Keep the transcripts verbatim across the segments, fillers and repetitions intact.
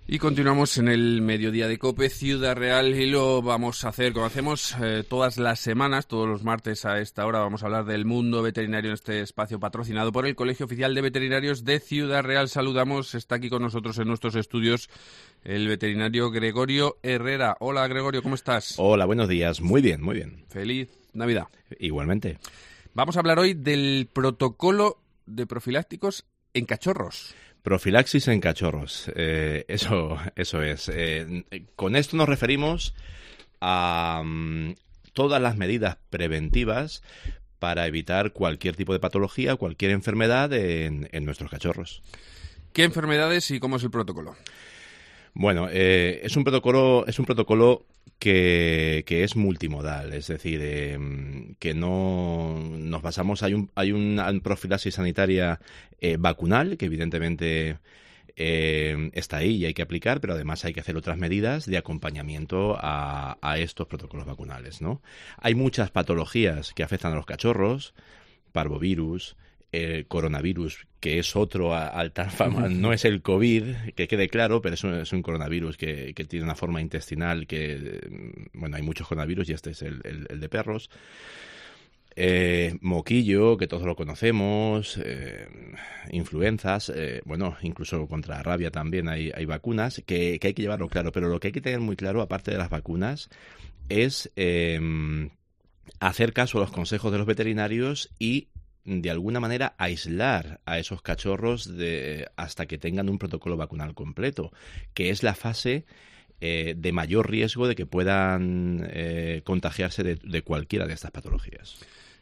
Y continuamos en el mediodía de COPE, Ciudad Real, y lo vamos a hacer como hacemos eh, todas las semanas, todos los martes a esta hora. Vamos a hablar del mundo veterinario en este espacio patrocinado por el Colegio Oficial de Veterinarios de Ciudad Real. Saludamos, está aquí con nosotros en nuestros estudios el veterinario Gregorio Herrera. Hola Gregorio, ¿cómo estás? Hola, buenos días. Muy bien, muy bien. Feliz Navidad. Igualmente. Vamos a hablar hoy del protocolo de profilácticos en cachorros. Profilaxis en cachorros, eh, eso, eso es. Eh, con esto nos referimos a um, todas las medidas preventivas para evitar cualquier tipo de patología, cualquier enfermedad en, en nuestros cachorros. ¿Qué enfermedades y cómo es el protocolo? Bueno, eh, es un protocolo, es un protocolo que, que es multimodal, es decir, eh, que no nos basamos, hay un, hay una profilaxis sanitaria eh, vacunal, que evidentemente eh, está ahí y hay que aplicar, pero además hay que hacer otras medidas de acompañamiento a, a estos protocolos vacunales, ¿no? Hay muchas patologías que afectan a los cachorros, parvovirus, el coronavirus, que es otro al tal fama, no es el COVID, que quede claro, pero es un, es un coronavirus que, que tiene una forma intestinal que, bueno, hay muchos coronavirus y este es el, el, el de perros. Eh, moquillo, que todos lo conocemos, eh, influenzas, eh, bueno, incluso contra rabia también hay, hay vacunas, que, que hay que llevarlo claro, pero lo que hay que tener muy claro, aparte de las vacunas, es eh, hacer caso a los consejos de los veterinarios y de alguna manera aislar a esos cachorros de, hasta que tengan un protocolo vacunal completo, que es la fase eh, de mayor riesgo de que puedan eh, contagiarse de, de cualquiera de estas patologías.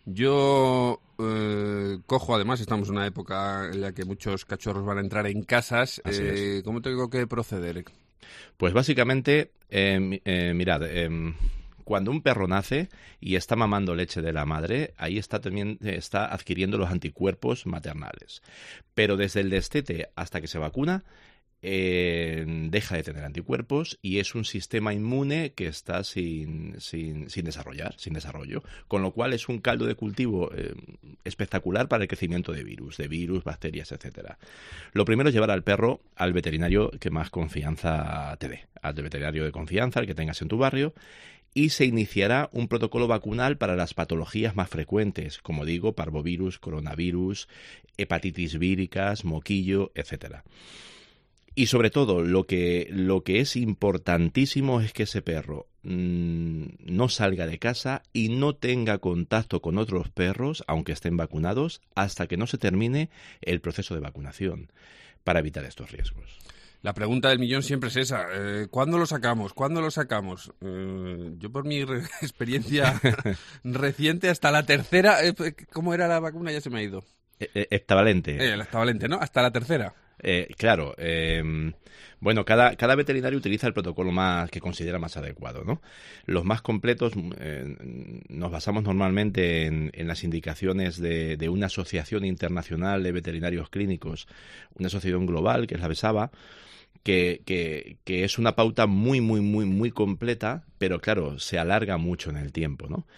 Yo eh, cojo, además, estamos en una época en la que muchos cachorros van a entrar en casas. Eh, ¿Cómo tengo que proceder? Pues básicamente, eh, eh, mirad, eh, cuando un perro nace y está mamando leche de la madre, ahí está también está adquiriendo los anticuerpos maternales. Pero desde el destete hasta que se vacuna, eh, deja de tener anticuerpos y es un sistema inmune que está sin, sin, sin desarrollar, sin desarrollo. Con lo cual es un caldo de cultivo eh, espectacular para el crecimiento de virus, de virus, bacterias, etcétera. Lo primero es llevar al perro al veterinario que más confianza te dé, al veterinario de confianza, al que tengas en tu barrio, y se iniciará un protocolo vacunal para las patologías más frecuentes, como digo, parvovirus, coronavirus, hepatitis víricas, moquillo, etcétera. Y sobre todo, lo que, lo que es importantísimo es que ese perro mmm, no salga de casa y no tenga contacto con otros perros, aunque estén vacunados, hasta que no se termine el proceso de vacunación, para evitar estos riesgos. La pregunta del millón siempre es esa. Eh, ¿Cuándo lo sacamos? ¿Cuándo lo sacamos? Eh, yo por mi re- experiencia reciente, hasta la tercera... Eh, ¿Cómo era la vacuna? Ya se me ha ido. Eh, heptavalente. Eh, la heptavalente, ¿no? Hasta la tercera. Eh, claro, eh, bueno, cada, cada veterinario utiliza el protocolo más que considera más adecuado, ¿no? Los más completos eh, nos basamos normalmente en, en las indicaciones de, de una asociación internacional de veterinarios clínicos, una asociación global que es la BESAVA, que, que, que es una pauta muy, muy, muy, muy completa, pero claro, se alarga mucho en el tiempo, ¿no?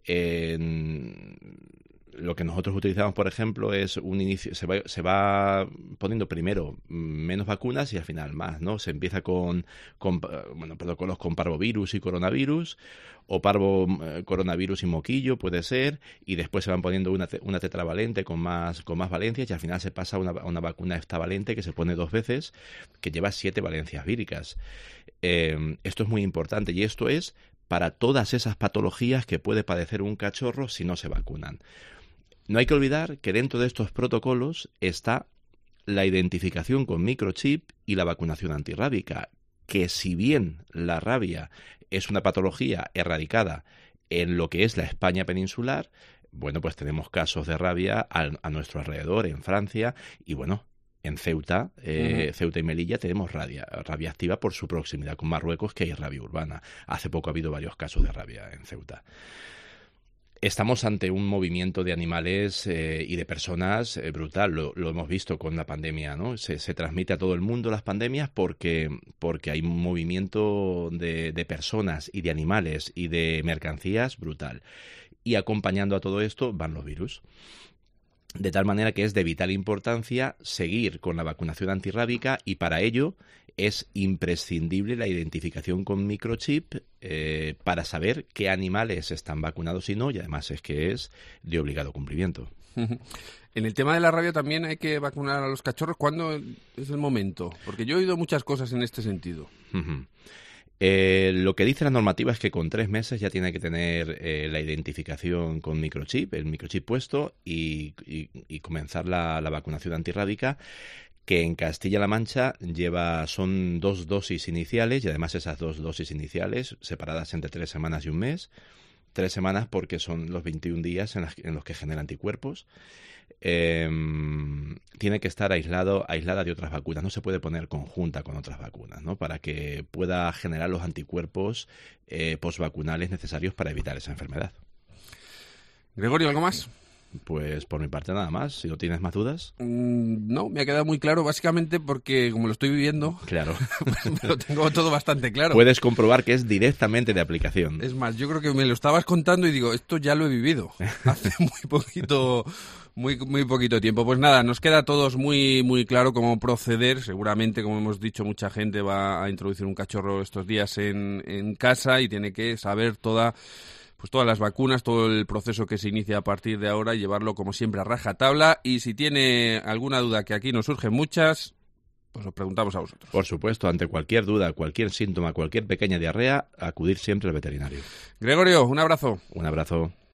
Eh, Lo que nosotros utilizamos, por ejemplo, es un inicio, se va, se va poniendo primero menos vacunas y al final más, ¿no? Se empieza con, con bueno, protocolos con parvovirus y coronavirus, o parvo, eh, coronavirus y moquillo, puede ser, y después se van poniendo una, una tetravalente con más, con más valencias y al final se pasa a una, una vacuna heptavalente que se pone dos veces, que lleva siete valencias víricas. Eh, esto es muy importante y esto es para todas esas patologías que puede padecer un cachorro si no se vacunan. No hay que olvidar que dentro de estos protocolos está la identificación con microchip y la vacunación antirrábica, que si bien la rabia es una patología erradicada en lo que es la España peninsular, bueno, pues tenemos casos de rabia a, a nuestro alrededor, en Francia, y bueno, en Ceuta, eh, uh-huh. Ceuta y Melilla tenemos rabia, rabia activa por su proximidad con Marruecos, que hay rabia urbana. Hace poco ha habido varios casos de rabia en Ceuta. Estamos ante un movimiento de animales eh, y de personas eh, brutal, lo, lo hemos visto con la pandemia, ¿no? Se, se transmite a todo el mundo las pandemias porque, porque hay un movimiento de, de personas y de animales y de mercancías brutal. Y acompañando a todo esto van los virus. De tal manera que es de vital importancia seguir con la vacunación antirrábica y para ello es imprescindible la identificación con microchip eh, para saber qué animales están vacunados y no, y además es que es de obligado cumplimiento. En el tema de la rabia también hay que vacunar a los cachorros. ¿Cuándo es el momento? Porque yo he oído muchas cosas en este sentido. Uh-huh. Eh, lo que dice la normativa es que con tres meses ya tiene que tener eh, la identificación con microchip, el microchip puesto y, y, y comenzar la, la vacunación antirrábica, que en Castilla-La Mancha lleva son dos dosis iniciales y además esas dos dosis iniciales separadas entre tres semanas y un mes. Tres semanas porque son los veintiún días en, las, en los que genera anticuerpos. Eh, tiene que estar aislado, aislada de otras vacunas. No se puede poner conjunta con otras vacunas, ¿no? Para que pueda generar los anticuerpos eh, posvacunales necesarios para evitar esa enfermedad. Gregorio, ¿algo más? Pues por mi parte nada más. Si no tienes más dudas. Mm, no, me ha quedado muy claro, básicamente porque como lo estoy viviendo, claro, pues me lo tengo todo bastante claro. Puedes comprobar que es directamente de aplicación. Es más, yo creo que me lo estabas contando y digo, esto ya lo he vivido hace muy poquito, muy muy poquito tiempo. Pues nada, nos queda a todos muy muy claro cómo proceder. Seguramente, como hemos dicho, mucha gente va a introducir un cachorro estos días en, en casa y tiene que saber toda pues todas las vacunas, todo el proceso que se inicia a partir de ahora y llevarlo como siempre a rajatabla. Y si tiene alguna duda, que aquí nos surgen muchas, pues os preguntamos a vosotros. Por supuesto, ante cualquier duda, cualquier síntoma, cualquier pequeña diarrea, acudir siempre al veterinario. Gregorio, un abrazo. Un abrazo.